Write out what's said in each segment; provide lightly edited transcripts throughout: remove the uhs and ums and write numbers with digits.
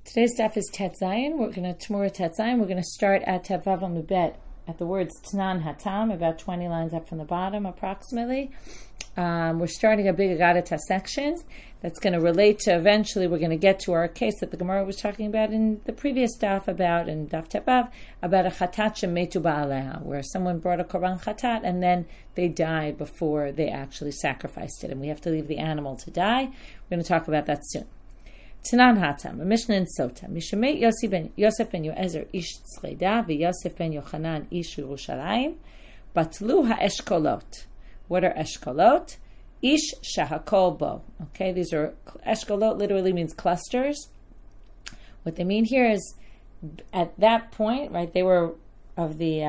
Today's daf is Tet Zayin. We're going to Tmura Tet Zayin. We're going to start at Tet Vav Amud at the words Tanan Hatam, about 20 lines up from the bottom, approximately. We're starting a big Agadata section that's going to relate to, eventually we're going to get to our case that the Gemara was talking about in the previous daf in Daf Tet Vav, about a Chatat Shemetu Ba'aleha, where someone brought a Korban Chatat and then they died before they actually sacrificed it, and we have to leave the animal to die. We're going to talk about that soon. Tanan Hatam, a Mishnah in Sota. Mishamet Yosef ben Yoezer ish Tzcheda v'Yosef ben Yochanan ish Yerushalayim batlu ha'eshkolot. What are eshkolot? Ish shahakol bo. Okay, these are eshkolot. Literally means clusters. What they mean here is, at that point, right? They were of the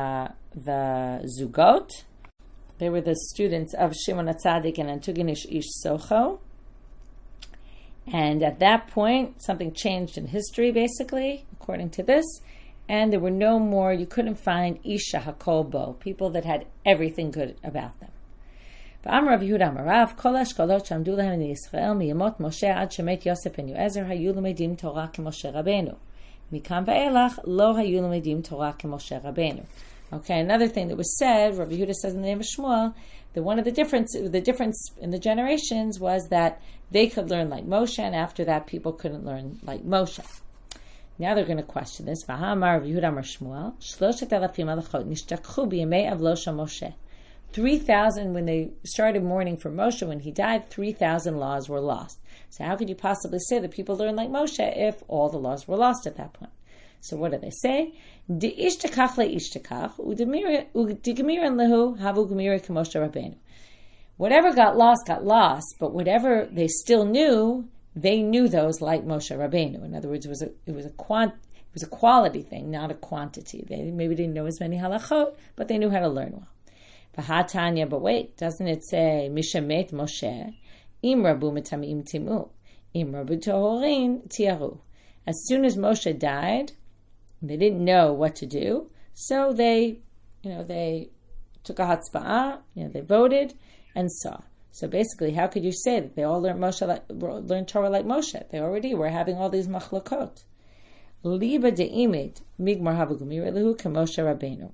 Zugot. They were the students of Shimon HaTzadik and Antuginish ish Socho. And at that point, something changed in history, basically, according to this. And there were no more, you couldn't find Isha Hakol Bo, people that had everything good about them. V'amar Rav Yehuda Amar Rav, Kol Eshkolot Shamdu Lehem in Yisrael, Miyamot Moshe Ad Shemet Yosef ben Yoezer, Hayu Lemedim Torah K'Moshe Rabbeinu. Mikam V'elach, Lo Hayu Lemedim Torah K'Moshe Rabbeinu. Okay, another thing that was said, Rav Yehuda says in the name of Shmuel, that one of the difference in the generations was that they could learn like Moshe, and after that people couldn't learn like Moshe. Now they're going to question this. 3,000, when they started mourning for Moshe when he died, 3,000 laws were lost. So how could you possibly say that people learn like Moshe if all the laws were lost at that point? So what do they say? Whatever got lost, but whatever they still knew, they knew those like Moshe Rabbeinu. In other words, it was a quality thing, not a quantity. They maybe didn't know as many halachot, but they knew how to learn well. V'hatanya, but wait, doesn't it say Mishamet Moshe im rabu mitamim timu im rabu tohorin tiaru? As soon as Moshe died, they didn't know what to do, so they took a hatzba'ah, they voted and saw. So basically, how could you say that they all learned Torah like Moshe? They already were having all these machlokot. Liba de'imid migmar havugumir lehu k'Moshe Rabbeinu.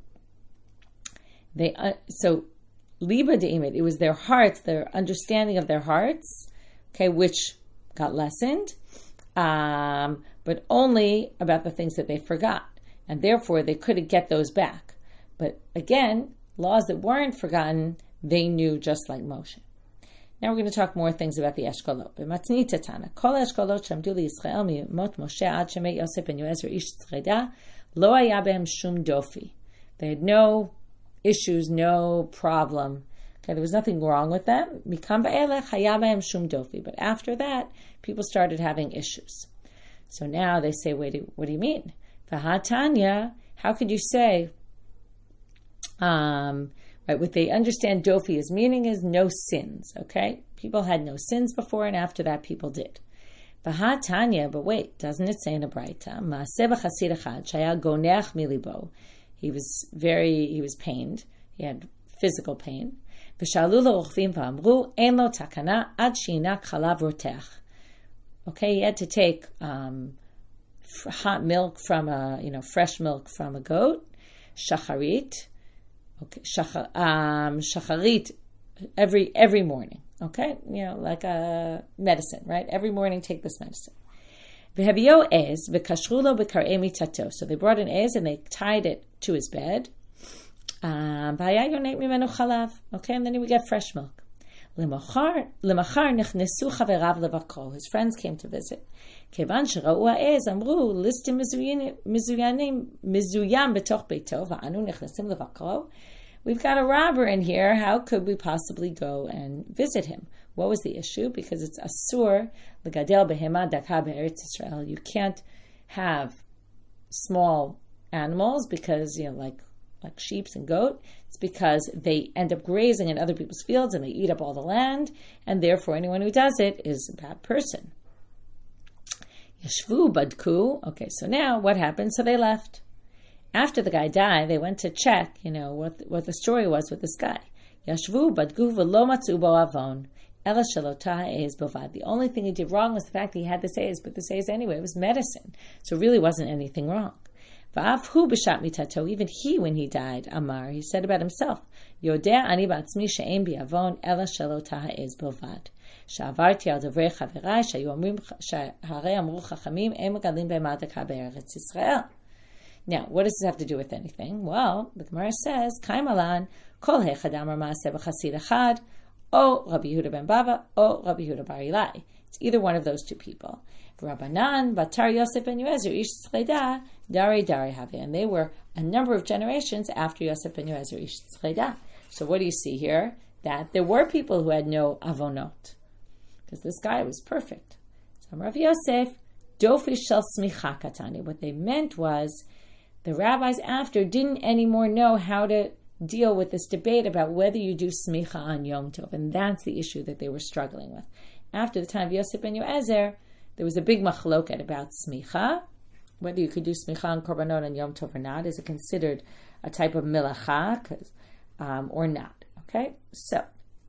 So liba de'imid, it was their hearts, their understanding of their hearts, okay, which got lessened. But only about the things that they forgot. And therefore, they couldn't get those back. But again, laws that weren't forgotten, they knew just like Moshe. Now we're going to talk more things about the Eshkolot. B'matni Tatana, Kol Eshkolot Shamdu Yisrael Miyamot Moshe Ad Shemet Yosef ben Yoezer Ish Tzcheda Lo Haya Behem Shum Dofi. They had no issues, no problem. Okay, there was nothing wrong with them. Mikam V'elech Haya Behem Shum Dofi. But after that, people started having issues. So now they say, wait, what do you mean? V'hatanya, how could you say, right, what they understand Dofi as meaning is no sins, okay? People had no sins before, and after that people did. V'hatanya, but wait, doesn't it say in a Braita, Ma'aseh b'chasid echad, shaya goneach milibo. He was pained. He had physical pain. V'shalu l'rochvim v'amru, ein lo takana ad she'inak chalav rotech. Okay, he had to take hot milk from fresh milk from a goat, shacharit. Okay, shacharit every morning. Okay, like a medicine, right? Every morning, take this medicine. V'habio ez v'kashrulo b'karei mitato. So they brought an ez and they tied it to his bed. Okay, and then he would get fresh milk. Lemachar nechnesu chaverav levakol. His friends came to visit. Kevan shera'u ha'ez amru listim mizuyam betoch beito va'anu nechnesim levakol. We've got a robber in here. How could we possibly go and visit him? What was the issue? Because it's asur legadel behema dakha be'eretz Yisrael. You can't have small animals because like sheep and goat. It's because they end up grazing in other people's fields and they eat up all the land, and therefore anyone who does it is a bad person. Yashvu badku. Okay, so now what happened? So they left. After the guy died, they went to check, what the story was with this guy. Yashvu badku v'lo matzu bo avon. Ela shalotah eis bovad. The only thing he did wrong was the fact that he had this eis, but this eis anyway, it was medicine. So it really wasn't anything wrong. Va'af hu b'shat mitato, even he, when he died, Amar, he said about himself, Yodea ani ba'atzmi she'en bi avon ela shalotah eis bovad. שעברתי על דברי חבריי שהיו אומרים שהרי אמרו חכמים הם מגדלים בהמה דקה בארץ ישראל. Now, what does this have to do with anything? Well, the Gemara says, Kaim alan, kol hechad amar ma'aseh b'chasid echad, or Rabbi Yehuda ben Bava, or Rabbi Yehuda bar Ilai. It's either one of those two people. Rabbanan, Batar Yosef ben Yoezer, Ish Tzcheda, Dari Have. And they were a number of generations after Yosef ben Yoezer, Ish Tzcheda. So what do you see here? That there were people who had no avonot. Because this guy was perfect. So Rav Yosef, Dofi shel smicha katani. What they meant was the rabbis after didn't anymore know how to deal with this debate about whether you do smicha on Yom Tov. And that's the issue that they were struggling with. After the time of Yosef ben Yoezer, there was a big machloket about smicha, whether you could do smicha on korbanot on Yom Tov or not. Is it considered a type of milacha or not? Okay, so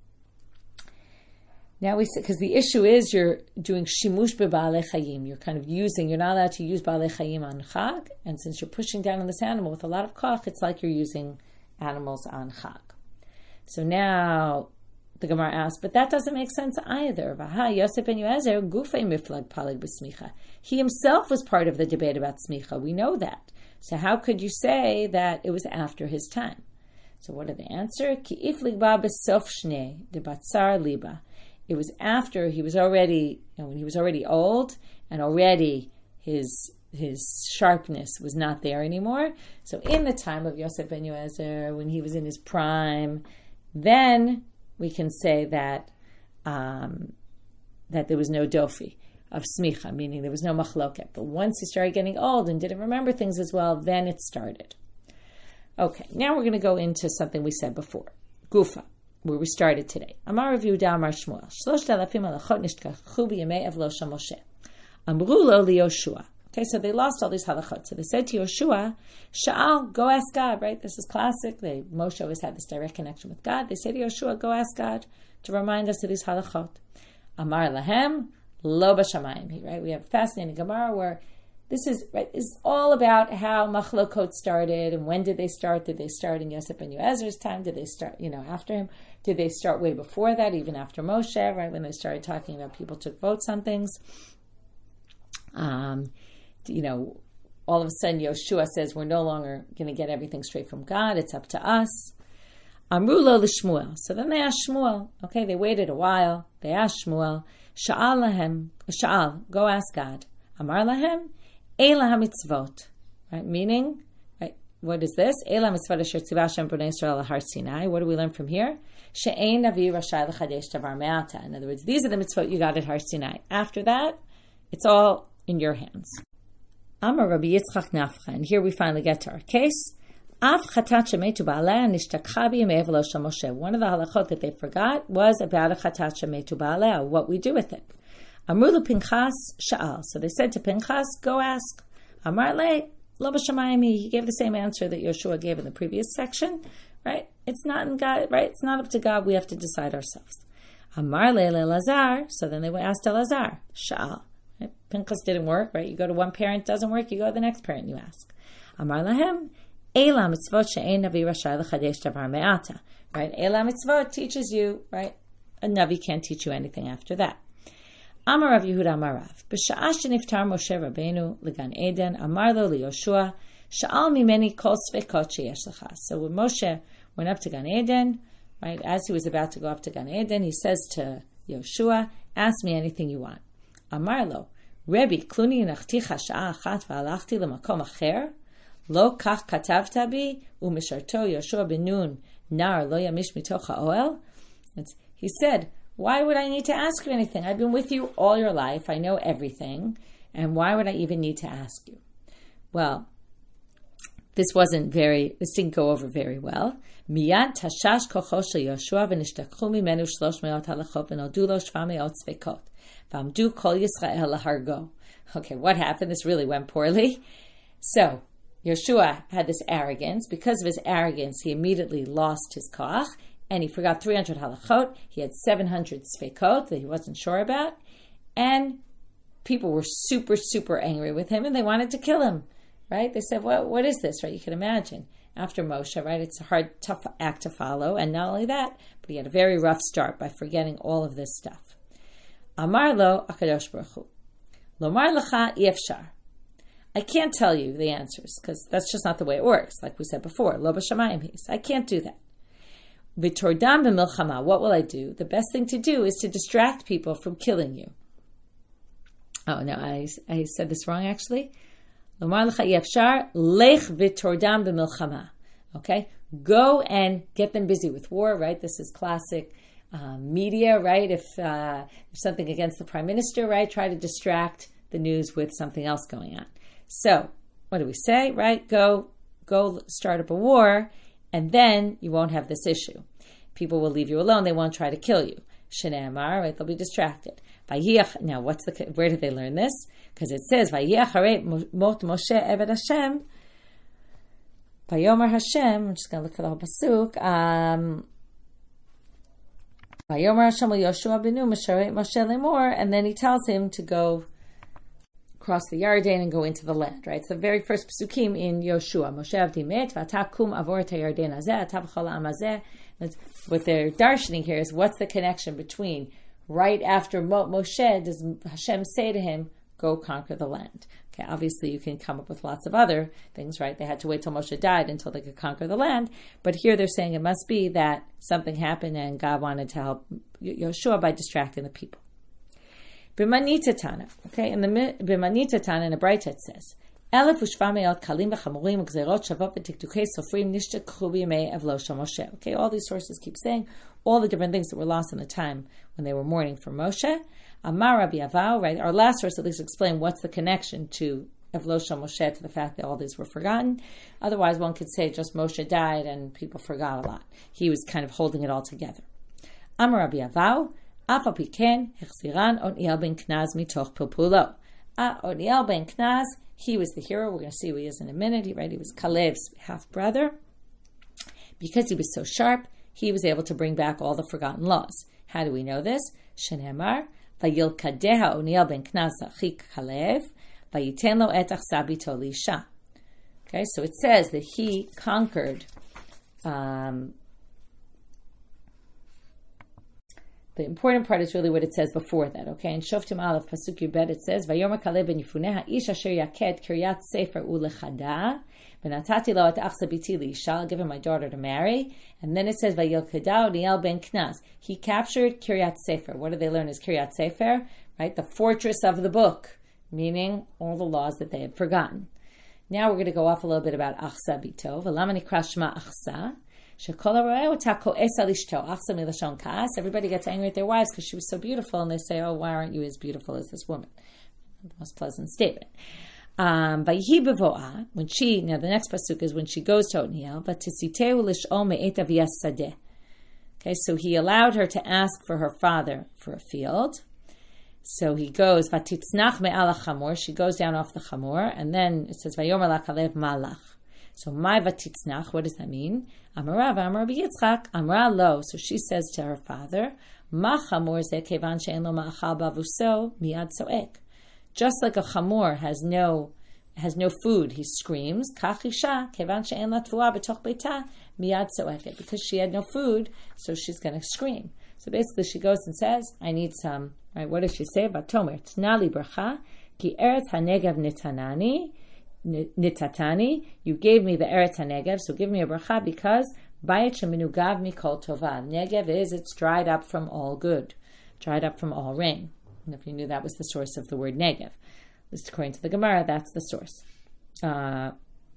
now we say, because the issue is you're doing shimush b'ba'alei chayim. You're kind of using, you're not allowed to use ba'alei chayim on Chag, and since you're pushing down on this animal with a lot of koch, it's like you're using animals on Chag. So now the Gemara asks, but that doesn't make sense either. Vaha Yosef ben Yoezer gufei miflag palig b'smicha. He himself was part of the debate about smicha. We know that. So how could you say that it was after his time? So what did they answer? Ki iflig ba b'sof shnei de batzar liba. It was after he was already, when he was already old, and already his sharpness was not there anymore. So in the time of Yosef ben Yoezer, when he was in his prime, then we can say that that there was no dofi of smicha, meaning there was no machloket. But once he started getting old and didn't remember things as well, then it started. Okay, now we're going to go into something we said before, gufa, where we started today. Amar Rav Yehuda Amar Shmuel, 3,000 halachot nishtkachu b'yamei Avosha Moshe. Amru lo liYoshua. Okay, so they lost all these halachot. So they said to Yoshua, Sha'al, go ask God, right? This is classic. Moshe always had this direct connection with God. They say to Yoshua, go ask God to remind us of these halachot. Amar lahem, lo b'shamayim, right? We have a fascinating Gemara where this is, right, is all about how machlokot started and when did they start? Did they start in Yosef ben Yoezer's time? Did they start, after him? Did they start way before that, even after Moshe, right? When they started talking about people took votes on things. All of a sudden Yoshua says we're no longer going to get everything straight from God. It's up to us. Amru lo l'Shmuel. So then they asked Shmuel. Okay, they waited a while. They asked Shmuel, Sha'al, go ask God. Amar lahem, Eila ha-mitzvot. Right, meaning, right, what is this? Eila ha-mitzvot asher tzivah Hashem b'nei Yisrael al Har Sinai. What do we learn from here? She'ein navi rashai l'chadesh davar me'ata. In other words, these are the mitzvot you got at Har Sinai. After that, it's all in your hands. Amar Rabbi Yitzchak Nafcha, and here we finally get to our case. Av chatat shemetu ba'aleh nishtakcha b'yamei Avosha Moshe. One of the halachot that they forgot was about a chatat shemetu ba'aleh, what we do with it. Amru Pinchas Sha'al. So they said to Pinchas, go ask. Amar le lo b'shamayim. He gave the same answer that Yoshua gave in the previous section. Right? It's not in God. Right? It's not up to God. We have to decide ourselves. Amar le Elazar. So then they asked Elazar. Sha'al. Right? Pinchas didn't work. Right? You go to one parent, doesn't work. You go to the next parent. You ask. Amar lahem. Eila mitzvot she'ein navi rashai l'chadesh davar me'ata. Right? Eila mitzvot teaches you. Right? A navi can't teach you anything after that. Amar Rav Yehuda Amar Rav, b'sha'ah sheniftar Moshe Rabbeinu l'gan Eden, Amar lo liYoshua, sha'al mimeni kol svekot sheyesh lecha. So when Moshe went up to Gan Eden, right, as he was about to go up to Gan Eden, he says to Yoshua, ask me anything you want. Amar lo, Rebbe, kluni nachticha sha'a achat v'alachti l'makom acher, lo kach katavta bi, u'misharto Yoshua ben Nun, nar lo yamish mitoch ha'oel. He said, why would I need to ask you anything? I've been with you all your life. I know everything. And why would I even need to ask you? Well, this didn't go over very well. Miyad tashash kocho shel Yoshua v'nishtakchu mimenu 300 halachot v'noldu lo 700 tzvekot v'amdu kol Yisrael lahargo. Okay, what happened? This really went poorly. So, Yoshua had this arrogance. Because of his arrogance, he immediately lost his koach. and he forgot 300 halachot. He had 700 sfeikot that he wasn't sure about, and people were super, super angry with him, and they wanted to kill him, right? They said, well, what is this, right? You can imagine. After Moshe, right, it's a hard, tough act to follow, and not only that, but he had a very rough start by forgetting all of this stuff. Amar lo HaKadosh Baruch Hu, Lomar lecha yefshar. I can't tell you the answers, because that's just not the way it works, like we said before. Lo b'shamayim his. I can't do that. V'tordam b'milchama. What will I do? The best thing to do is to distract people from killing you. Oh, no, I said this wrong, actually. Lomar lecha yefshar, lech v'tordam b'milchama. Okay? Go and get them busy with war, right? This is classic media, right? If something against the prime minister, right? Try to distract the news with something else going on. So, what do we say, right? Go start up a war, and then you won't have this issue. People will leave you alone. They won't try to kill you. Shnei Amar, right? They'll be distracted. Now, where did they learn this? Because it says, Vayich harei mot Moshe eved Hashem. Vayomer Hashem, I'm just going to look for the whole pasuk. Vayomer Hashem Yoshua benu Moshe lemor, and then he tells him to go cross the Yarden and go into the land, right? It's the very first psukim in Yoshua. Moshe avdi met, v'ata kum avor et Yarden hazeh, ata v'chol ha'am hazeh. What they're darshaning here is what's the connection between right after Moshe, does Hashem say to him, go conquer the land? Okay, obviously you can come up with lots of other things, right? They had to wait till Moshe died until they could conquer the land. But here they're saying it must be that something happened and God wanted to help Yoshua by distracting the people. B'manita Tana, okay, in the B'manita Tana in the Braita it says, Elef u'shvameot kalim v'chamurim u'gzerot shavot v'tiktukei sofrim nishtekchu b'yimei avlo shel Moshe. Okay, all these sources keep saying all the different things that were lost in the time when they were mourning for Moshe. Amar Rabbi Avau, right? Our last source at least explain what's the connection to avlo shel Moshe, to the fact that all these were forgotten. Otherwise, one could say just Moshe died and people forgot a lot. He was kind of holding it all together. Amar Rabbi Avau, Afa piken hechziran Oniel ben Knaz mitoch pilpulo. Oniel ben Knaz, he was the hero. We're going to see who he is in a minute. He was Kalev's half-brother. Because he was so sharp, he was able to bring back all the forgotten laws. How do we know this? Shenemar, vayilkadeha Oniel ben Knaz achik Kalev, vayiten lo et achsa bito lisha. Okay, so it says that he conquered. The important part is really what it says before that, okay? In Shoftim Aleph, Pasuk Yubed, it says, Vayomer Kaleb ben Yefuneh ha'ish asher yaked Kiryat Sefer ulechada, v'natati lo et achsa biti li'isha, I'll give him my daughter to marry. And then it says, Vayilkada Oniel ben Knaz. He captured Kiryat Sefer. What do they learn as Kiryat Sefer? Right? The fortress of the book, meaning all the laws that they had forgotten. Now we're going to go off a little bit about Achsa bito. V'lama nikra shma Achsa. Everybody gets angry at their wives because she was so beautiful, and they say, oh, why aren't you as beautiful as this woman? The most pleasant statement. When she, now the next pasuk is when she goes to Otniel, okay, so he allowed her to ask for her father for a field. So he goes, she goes down off the chamor, and then it says, Vayomer la Kalev malach. So my vatitznach, what does that mean? Amarav Amar Yitzchak Amra lo. So she says to her father, Ma chamor ze kevan she'en lo ma'achal bavuso miyad soek. Just like a chamor has no food, he screams. Kach isha kevan she'en la tvua b'toch beita miyad soeket. Because she had no food, so she's going to scream. So basically, she goes and says, "I need some." Right? What does she say? Vatomer tnali bracha ki eretz hanegav nitatani, you gave me the Eretz HaNegev, so give me a bracha because Bayit sheminugav mikol tova. Negev is, it's dried up from all good, dried up from all rain. And if you knew that was the source of the word Negev, at least according to the Gemara, that's the source. So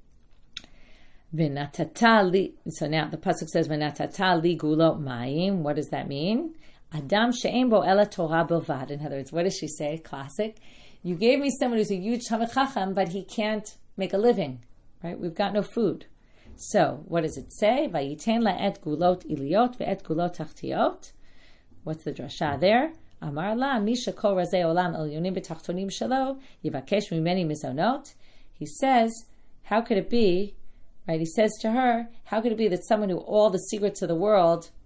now the pasuk says v'natata li gulo mayim. What does that mean? Adam she'en bo ela Torah bilvad. In other words, what does she say? Classic. You gave me someone who's a huge Talmid Chacham, but he can't make a living, right? We've got no food. So, what does it say? Vayiten la et gulot iliot ve'et gulot tachtiot. What's the drasha there? Amar la misha kol razei olam elyonim b'tachtonim shelo yivakesh mimeni mizonot. He says, how could it be, right? He says to her, how could it be that someone who all the secrets of the world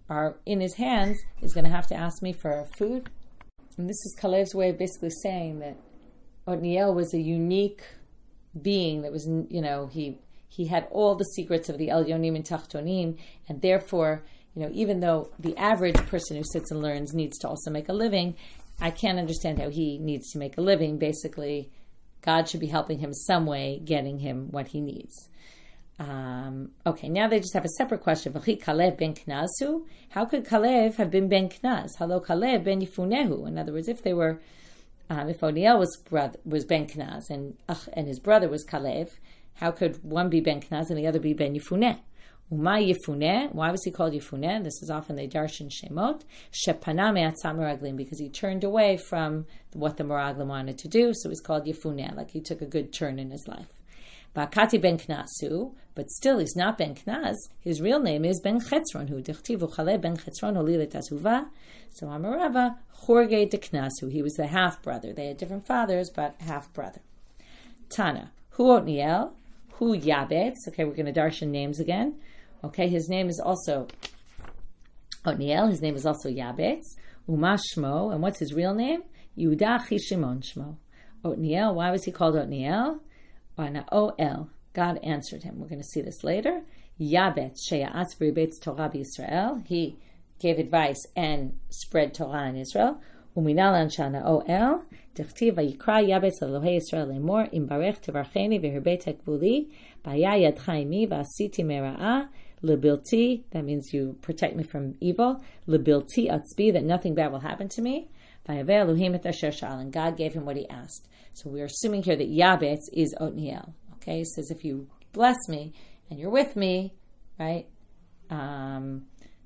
are in his hands is going to have to ask me for food. And this is Kalev's way of basically saying that Otniel was a unique being that was, he had all the secrets of the Elyonim and Tachtonim, and therefore, even though the average person who sits and learns needs to also make a living, I can't understand how he needs to make a living. Basically, God should be helping him some way, getting him what he needs. Okay, now they just have a separate question. Kalev ben Knazu? How could Kalev have been ben Knaz? Hello, Kalev ben Yifunehu. In other words, if they were, if Otniel was ben Knaz and his brother was Kalev, how could one be ben Knaz and the other be ben Yifuneh? Uma Yifuneh. Why was he called Yifuneh? This is often the Darshan Shemot. Shepana me'atzat meraglim, because he turned away from what the meraglim wanted to do, so he's called Yifuneh, like he took a good turn in his life. Bakati ben Knazu, but still he's not ben Knaz. His real name is ben Chetzron, who dichtivu Chalev ben Chetzron olilet azuva. So Amarava Chorge de Knazu. He was the half brother. They had different fathers, but half brother. Tana, Hu Otniel, Hu Yabetz. Okay, we're going to darshan names again. Okay, his name is also Otniel. His name is also Yabetz. Uma Shmo, and what's his real name? Yehuda Chi Shimon Shmo. Otniel. Why was he called Otniel? O-L. God answered him. We're going to see this later. Yabetz sheya'atz v'ribetz Torah b'Yisrael. He gave advice and spread Torah in Israel. Uminalan shana O-L. Dichtiv vayikra Yabetz Elohei Yisrael lemor im barech tevarcheni v'hirbet hakvuli b'aya yadcha imi v'asiti mera'ah lebilti. That means you protect me from evil. Lebilti atzbi, that nothing bad will happen to me. Vayaveh Elohim et asher sha'al, and God gave him what he asked. So we're assuming here that Yabetz is Otniel. Okay, it says if you bless me and you're with me, right, then,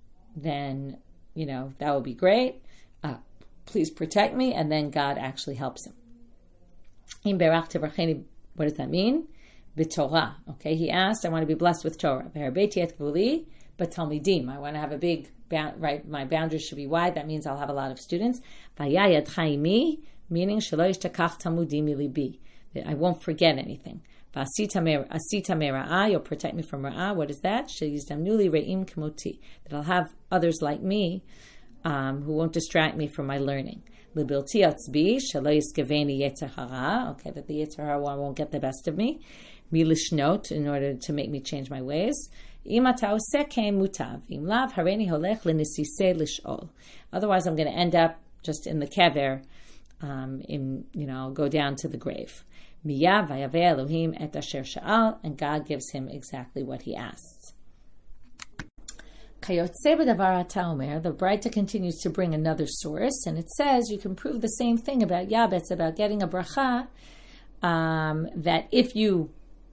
that would be great. Please protect me. And then God actually helps him. Im berach tevarcheni, what does that mean? B'Torah. Okay, he asked, I want to be blessed with Torah. V'harbeti et gvuli, but talmidim. I want to have a big, right, my boundaries should be wide. That means I'll have a lot of students. V'yayad chaimi, meaning shelo yishtakach talmudim milibi, that I won't forget anything. Asita mera'ah, you'll protect me from ra'ah. What is that? Sheyizdamnuli re'im k'moti, that I'll have others like me who won't distract me from my learning. Libilti atzbi, shelo yiskaveni yetzer hara, okay, that the yetzer hara won't get the best of me. Milishnot, in order to make me change my ways. Otherwise, I'm going to end up just in the kever, go down to the grave. And God gives him exactly what he asks. The Braita continues to bring another source, and it says you can prove the same thing about Yabetz, about getting a bracha, that if you're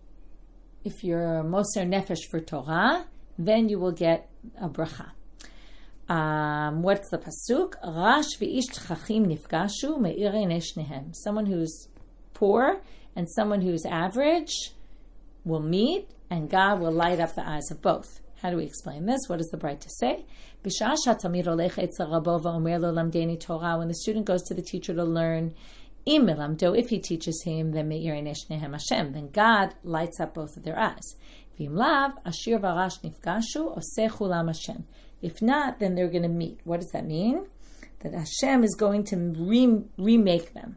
Moser Nefesh for Torah, then you will get a bracha. What's the pasuk? Rash v'ish tchachim nifgashu me'irei neshnehem. Someone who's poor and someone who's average will meet, and God will light up the eyes of both. How do we explain this? What does the Braita say? When the student goes to the teacher to learn, if he teaches him, then God lights up both of their eyes. If not, then they're going to meet. What does that mean? That Hashem is going to remake them.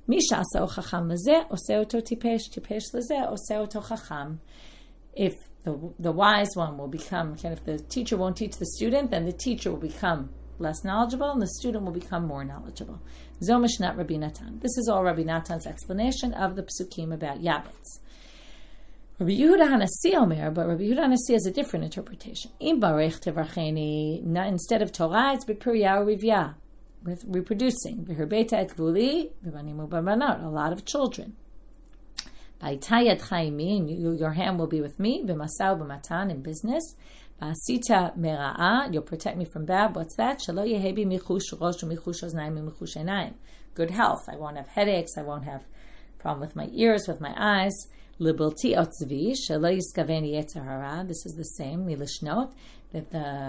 If the wise one will become, if the teacher won't teach the student, then the teacher will become less knowledgeable and the student will become more knowledgeable. Zomishnat Rabbi Natan. This is all Rabbi Natan's explanation of the psukim about Yabetz. Rabbi Yehuda Hanasi Omer, but Rabbi Yehuda Hanasi has a different interpretation. Instead of Torah, it's B'Pirya Rivya, with reproducing. V'Herbeta Ekvuli, V'Banim U'Banot, a lot of children. B'Itayad Chaimi, and your hand will be with me. B'Masau B'Matan, in business. B'Asita Mera'ah, you'll protect me from bad. What's that? Shelo Yehebi Michush Rosh U'Michush Oznaim U'Michush Einayim. Good health. I won't have headaches. I won't have problem with my ears, with my eyes. Libilti otzvi shelo yiskaveni yetzer hara. This is the same milishnot, that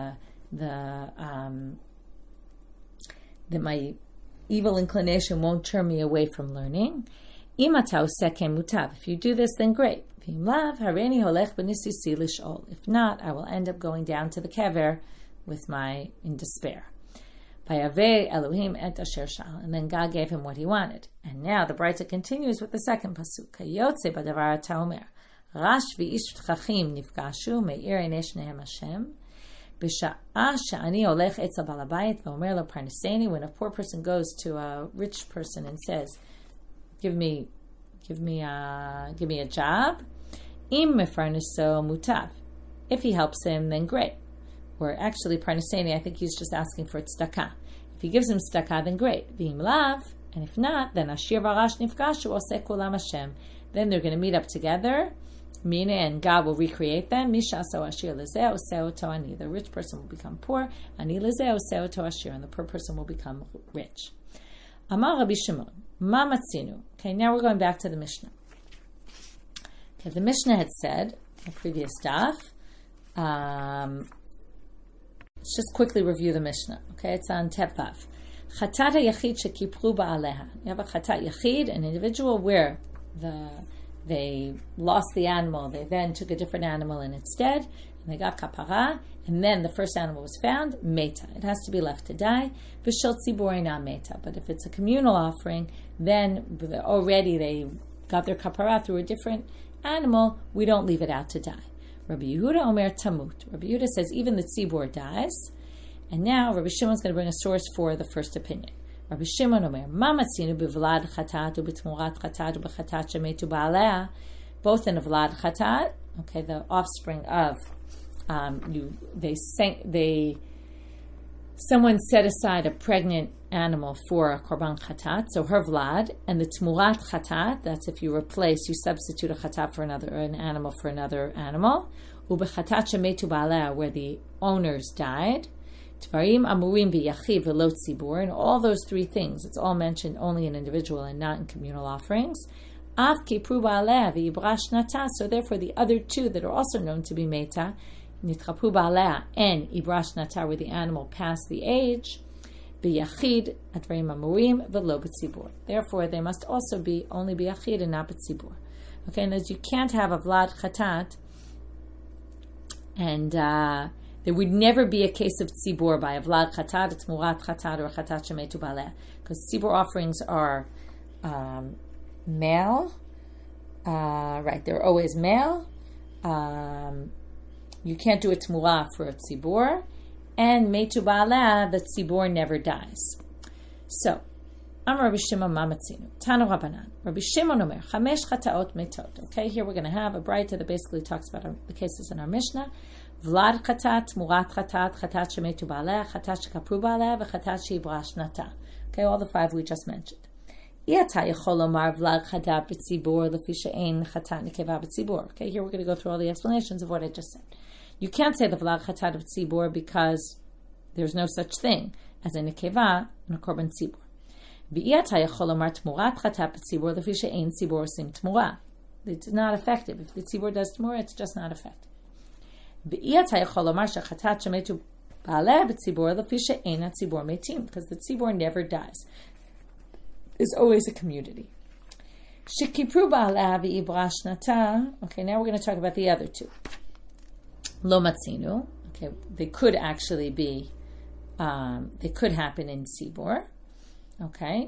that my evil inclination won't turn me away from learning. If you do this, then great. If not, I will end up going down to the kever in despair. Elohim et asher shal, and then God gave him what he wanted. And now the Braita continues with the second pasuk. Kayotze b'davar taomer, Rash v'ish tchachim nifgashu me'ir einei shnehem Hashem. B'sha'ah she'ani olech etzel balabayit v'omer lo parneseni. When a poor person goes to a rich person and says, "Give me a job," im mefarneso mutav. If he helps him, then great. Or actually, parneseni, I think he's just asking for tzedakah. If he gives him tzedakah, then great. V'im lav, and if not, then ashir v'arash nifgashu oseh kulam Hashem. Then they're going to meet up together. Mina and God will recreate them. Misha so ashir lezeh oseh oto ani. The rich person will become poor. Ani lezeh oseh oto ashir, and the poor person will become rich. Amar Rabbi Shimon, ma matzinu. Okay, now we're going back to the Mishnah. Okay, the Mishnah had said, the previous daf, let's just quickly review the Mishnah. Okay, it's on Tevav. Chatat yachid shekipru ba'aleha. You have a chatat yachid, an individual where they lost the animal. They then took a different animal in its stead, and they got kapara, and then the first animal was found, meta. It has to be left to die. V'shel tzibur ina meta. But if it's a communal offering, then already they got their kapara through a different animal, we don't leave it out to die. Rabbi Yehuda Omer Tamut. Rabbi Yehuda says even the tzibur dies. And now Rabbi Shimon's going to bring a source for the first opinion. Rabbi Shimon Omer, Ma matzinu b'vlad chatat u'b'tmurat chatat u'b'chatat shemetu ba'alea. Both in a vlad chatat, okay, the offspring of someone set aside a pregnant animal for a korban chatat, so her vlad, and the tmurat chatat, that's if you substitute a chatat for an animal for another animal, u'b'chatat shemetu ba'alea, where the owners died, tvarim amurim b'yachiv v'lo tzibur, and all those three things, it's all mentioned only in individual and not in communal offerings. Av kipru ba'alea v'ibrash nata, so therefore the other two that are also known to be meta, nitchapu ba'alea and ibrash nata, where the animal passed the age, b'yachid atvarim amurim v'lo b'tzibur. Therefore, they must also be only b'yachid and not b'tzibur. Okay, and as you can't have a vlad chatat, and there would never be a case of tzibur by a vlad chatat, a tmurat chatat, or a chatat shemetu ba'aleh, because tzibur offerings are male. Right, they're always male. You can't do a tmurah for a tzibur, and metu ba'aleh, the tzibur never dies. So, Amar Rabbi Shimon Mamatzinu, Tanu Rabbanan. Rabbi Shimon Omer, Chamesh Chataot Metot. Okay, here we're going to have a braita that basically talks about the cases in our Mishnah. Vlad Chatat, Murat Chatat, Chatat Shemetu Ba'aleh, Chatat Shekapru Ba'aleh, Chatat She'ibrash Nata. Okay, all the five we just mentioned. Okay, here we're going to go through all the explanations of what I just said. You can't say the Vlad Chatat of Tzibur because there's no such thing as a Nekeva and a Korban Tzibur. It's not effective. If the tzibur does tmura, it's just not effective. Because the tzibur never dies. There's always a community. Okay, now we're going to talk about the other two. Lo matzinu. Okay, they could actually be, they could happen in tzibur. Okay.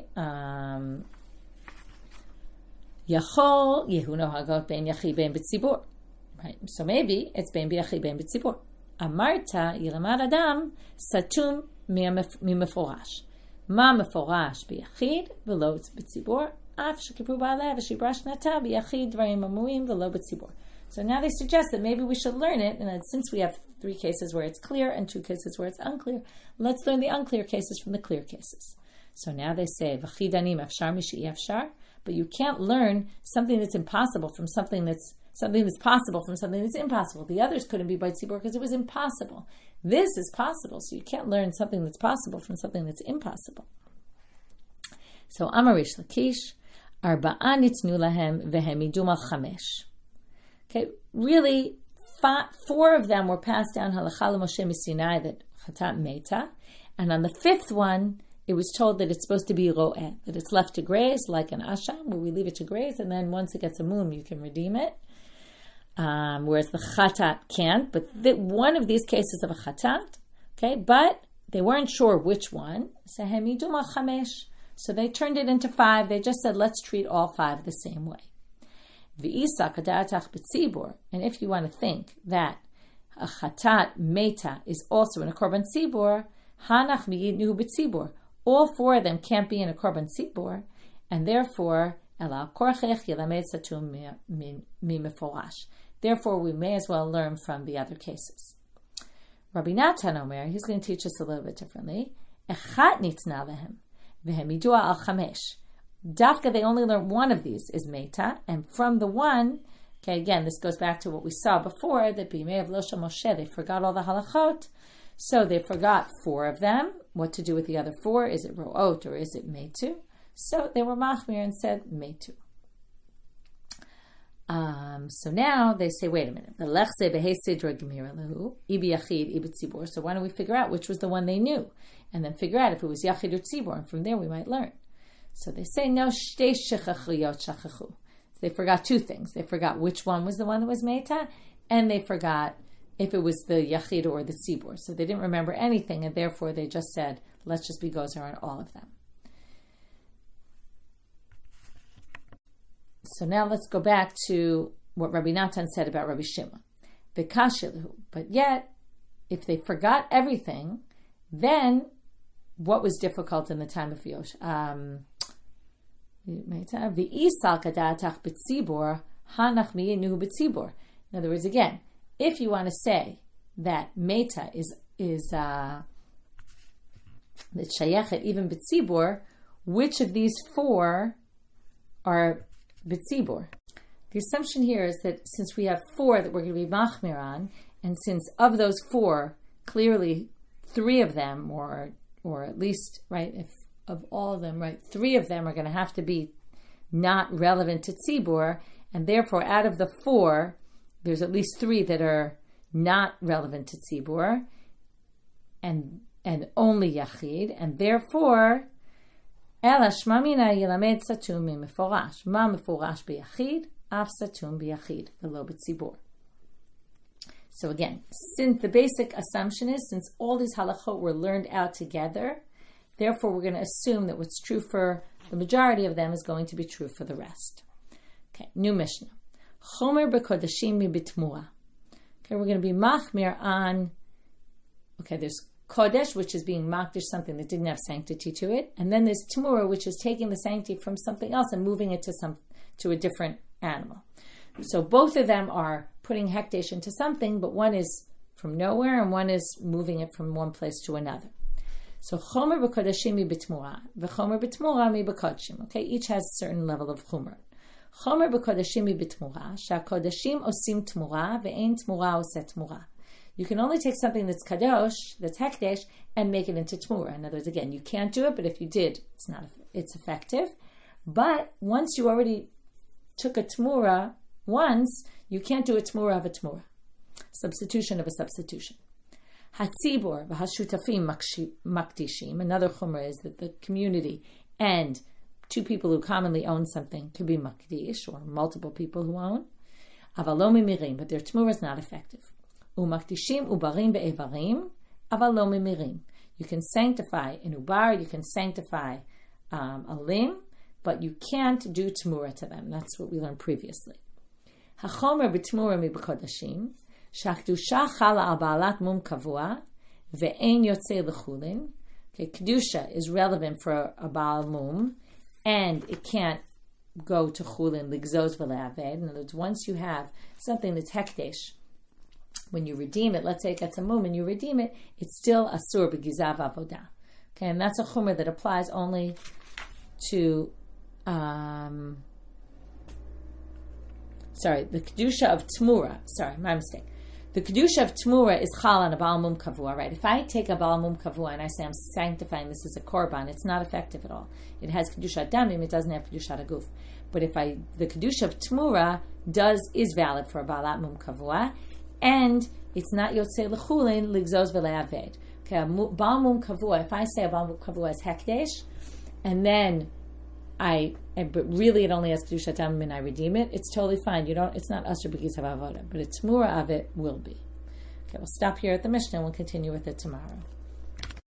Yachol yehuno hagot ben yachi ben betzibur. Right. So maybe it's ben yachi ben betzibur. Amarta yilamad adam satum mimeforash. Ma meforash biyachid v'lo betzibur. Af shekipru ba'aleh v'shibrash nata biyachid dvarim amuim v'lo betzibur. So now they suggest that maybe we should learn it, and since we have 3 cases where it's clear and 2 cases where it's unclear, let's learn the unclear cases from the clear cases. So now they say, "V'chidanim afshar mishi afshar," but you can't learn something that's impossible from something that's possible from something that's impossible. The others couldn't be by tzibur because it was impossible. This is possible, so you can't learn something that's possible from something that's impossible. So Amarish Lakish, arba'a nitnu lahem vehem idum al chamesh. Okay, really, 4 of them were passed down halacha l'Moshe miSinai that chatat meta, and on the 5th one, it was told that it's supposed to be ro'eh, that it's left to graze, like an asham, where we leave it to graze, and then once it gets a mum, you can redeem it. Whereas the chatat can't. But one of these cases of a chatat Okay, but they weren't sure which one. So they turned it into 5. They just said, let's treat all 5 the same way. And if you want to think that a chatat meta is also in a korban tzibur, hanach miyidnu b'tzibur. All 4 of them can't be in a korban tzibur, and therefore, therefore we may as well learn from the other cases. Rabbi Natan Omer, he's going to teach us a little bit differently. Echat nitna lehem, vehem yidua al chamesh. Dafka, they only learn one of these is meta, and from the one, okay, again, this goes back to what we saw before, that b'imei of Losha Moshe, they forgot all the halachot, so they forgot 4 of them. What to do with the other 4? Is it ro'ot or is it metu? So they were machmir and said metu. So now they say, wait a minute. So why don't we figure out which was the one they knew, and then figure out if it was yachid or tzibor, and from there we might learn. So they say, no, shtei shechachiyot shachachu. They forgot 2 things. They forgot which one was the one that was meta, and they forgot if it was the yachid or the tzibor. So they didn't remember anything, and therefore they just said, let's just be gozer on all of them. So now let's go back to what Rabbi Natan said about Rabbi Shimon. But yet, if they forgot everything, then what was difficult in the time of Yosh? In other words, again, if you want to say that Meta is the Shayechet even B'tzibor, which of these 4 are B'tzibor? The assumption here is that since we have 4 that we're going to be machmir on, and since of those 4, clearly 3 of them, or at least, right, if of all of them, right, 3 of them are going to have to be not relevant to tzibur, and therefore out of the 4, there's at least 3 that are not relevant to tzibur, and only yachid, and therefore, ela shma mina yilamed satum mimeforash, ma meforash biyachid, af satum biyachid, velo b'tzibur. So again, since the basic assumption is, since all these halachot were learned out together, therefore we're going to assume that what's true for the majority of them is going to be true for the rest. Okay, new Mishnah. Chomer b'kodashim mi-bitmua. Okay, we're going to be machmir on, okay, there's kodesh, which is being makdish, something that didn't have sanctity to it, and then there's tmura, which is taking the sanctity from something else and moving it to a different animal. So both of them are putting hekdesh into something, but one is from nowhere and one is moving it from one place to another. So chomer b'kodashim mi-bitmura, v'chomer b'tmura mi-b'kodshim. Okay, each has a certain level of chomer. Chomer b'kodashim mi-bitmura, sha'kodashim osim tmura, ve'ein tmura oseh tmura. You can only take something that's kadosh, that's hekdesh, and make it into tmura. In other words, again, you can't do it, but if you did, it's effective. But once you already took a tmura once, you can't do a tmura of a tmura. Substitution of a substitution. Hatzibor v'hashutafim makdishim. Another chumrah is that the community and 2 people who commonly own something could be makdish, or multiple people who own. Aval lo mimirim, but their tmura is not effective. Umakdishim ubarim be'evarim, aval lo mimirim. You can sanctify an ubar, you can sanctify a limb, but you can't do tmura to them. That's what we learned previously. Hachomer b'tmura mi b'kodashim. Shakdusha chala al ba'alat mum kavua ve'ein yotzei l'chulin. Okay, kedusha is relevant for a baal mum, and it can't go to chulin ligzos v'le'aved. In other words, once you have something that's hekdesh, when you redeem it, let's say it gets a mum and you redeem it, it's still asur b'gizav avodah. Okay, and that's a chumrah that applies only to the kedusha of tmura. Sorry, my mistake. The kedusha of tmura is chal on a baal mum kavua, right? If I take a baal mum kavua and I say I'm sanctifying this as a korban, it's not effective at all. It has kedusha damim, it doesn't have kedusha aguf. But if the kedusha of tmura is valid for a baalat mum kavua, and it's not yotzei l'chulin ligzos v'le'aved. Okay, a baal mum kavua. If I say a baal mum kavua is hekdesh, and then but really it only has kedusha damim and I redeem it, it's totally fine. It's not asur b'gizav avodah, but a tmura of it will be. Okay, we'll stop here at the Mishnah and we'll continue with it tomorrow.